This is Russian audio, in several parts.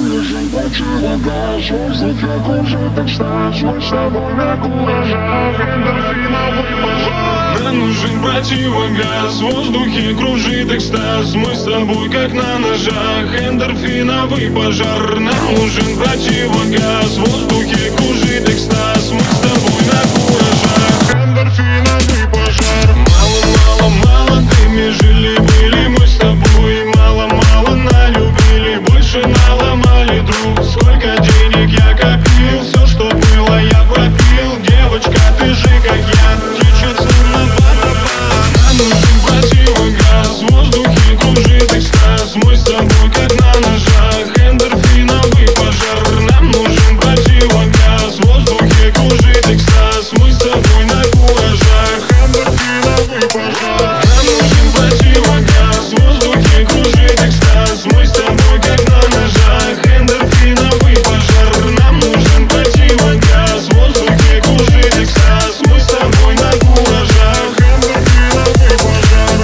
нужен противогаз. В воздухе кружит экстаз. Мы с тобой на куражах. Эндорфиновый пожар. Нам нужен противогаз. В воздухе кружит экстаз. Мы с тобой как на ножах. Эндорфиновый пожар. Нам нужен противогаз. В воздухе кружит экстаз. Мы с тобой на куражах. Эндорфиновый пожар. Мало молодыми жили-были мы с тобой. Мало налюбили, больше наломали друг. Сколько денег я копил, все, что было, я пропил. Девочка, ты же как я, течет словно водопад. Нам нужен противогаз, в воздухе кружит экстаз. Мы с тобой как на ножах, эндорфиновый пожар. Нам нужен противогаз, в воздухе кружит экстаз. Мы с тобой на куражах, Эндорфиновый пожар. нам нужен противогаз, в воздухе кружит экстаз. Мы с тобой как на ножах, эндорфиновый пожар. Нам нужен противогаз, в воздухе кружит экстаз. Мы с тобой на куражах, Эндорфиновый пожар.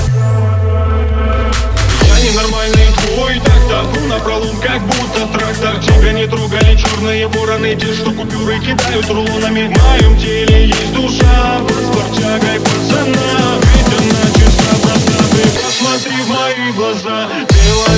я ненормальный твой, так топлю напролом, как будто трактор. Тебя не трогали черные вороны, те, что купюры кидают рулонами. В моем теле есть душа, под спортягой пацана. Ведь она чиста проста, ты посмотри в мои глаза. Белая